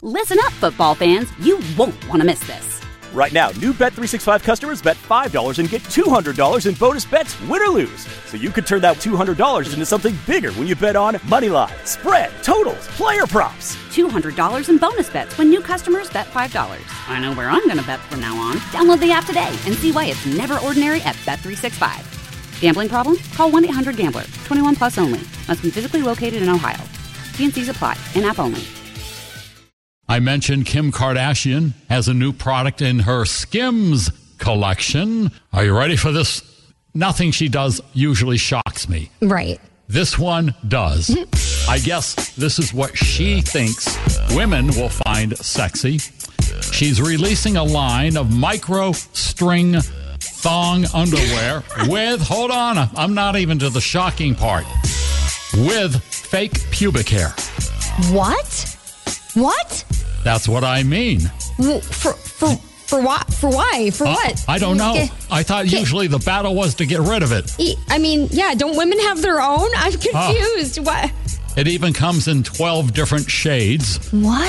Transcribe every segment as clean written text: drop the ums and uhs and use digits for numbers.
Listen up, football fans. You won't want to miss this. Right now, new Bet365 customers bet $5 and get $200 in bonus bets, win or lose. So you could turn that $200 into something bigger when you bet on moneyline, spread, totals, player props. $200 in bonus bets when new customers bet $5. I know where I'm going to bet from now on. Download the app today and see why it's never ordinary at Bet365. Gambling problem? Call 1-800-GAMBLER. 21 plus only. Must be physically located in Ohio. T&Cs apply. In-app only. I mentioned Kim Kardashian has a new product in her Skims collection. Are you ready for this? Nothing she does usually shocks me. Right. This one does. I guess this is what she thinks women will find sexy. She's releasing a line of micro string thong underwear with, hold on, I'm not even to the shocking part, with fake pubic hair. What? What? That's what I mean. For what? For why? For what? I don't know. I thought usually the battle was to get rid of it. I mean, yeah, don't women have their own? I'm confused. What? It even comes in 12 different shades. What?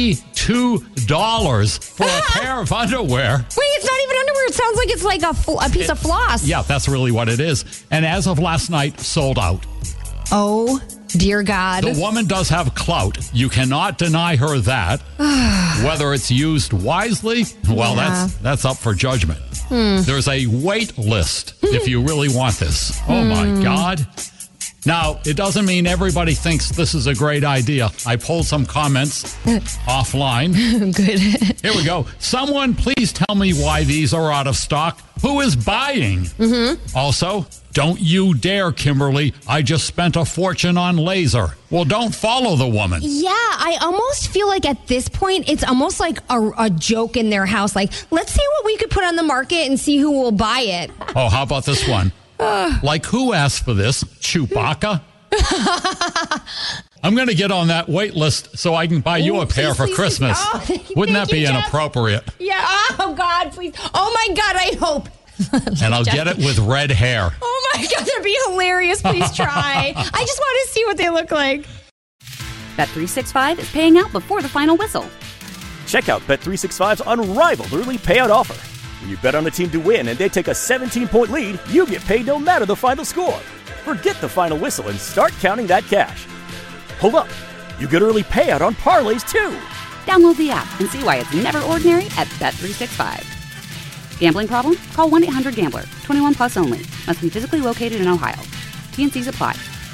$32 for a pair of underwear. Wait, it's not even underwear. It sounds like it's like a piece of floss. Yeah, that's really what it is. And as of last night, sold out. Oh, dear God. The woman does have clout. You cannot deny her that. Whether it's used wisely, well, that's up for judgment. There's a wait list if you really want this. Oh, my God. Now, it doesn't mean everybody thinks this is a great idea. I pulled some comments offline. Good. Here we go. Someone please tell me why these are out of stock. Who is buying? Also, don't you dare, Kimberly. I just spent a fortune on laser. Well, don't follow the woman. Yeah, I almost feel like at this point, it's almost like a joke in their house. Like, let's see what we could put on the market and see who will buy it. Oh, how about this one? Like, who asked for this? Chewbacca? I'm going to get on that wait list so I can buy you a pair for Christmas. Oh, Wouldn't that be inappropriate? Yeah. Oh, God, please. Oh, my God, I hope. And I'll get it with red hair. Oh, my God, that'd be hilarious. Please try. I just want to see what they look like. Bet365 is paying out before the final whistle. Check out Bet365's unrivaled early payout offer. When you bet on a team to win and they take a 17-point lead, you get paid no matter the final score. Forget the final whistle and start counting that cash. Hold up. You get early payout on parlays, too. Download the app and see why it's never ordinary at Bet365. Gambling problem? Call 1-800-GAMBLER. 21 plus only. Must be physically located in Ohio. T&Cs apply.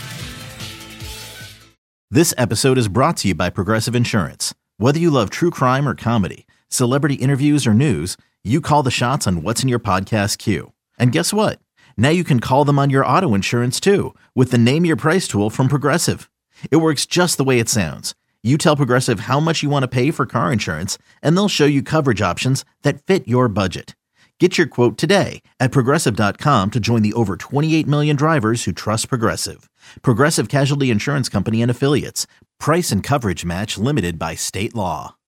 This episode is brought to you by Progressive Insurance. Whether you love true crime or comedy, celebrity interviews or news, you call the shots on what's in your podcast queue. And guess what? Now you can call them on your auto insurance too with the Name Your Price tool from Progressive. It works just the way it sounds. You tell Progressive how much you want to pay for car insurance, and they'll show you coverage options that fit your budget. Get your quote today at Progressive.com to join the over 28 million drivers who trust Progressive. Progressive Casualty Insurance Company and Affiliates. Price and coverage match limited by state law.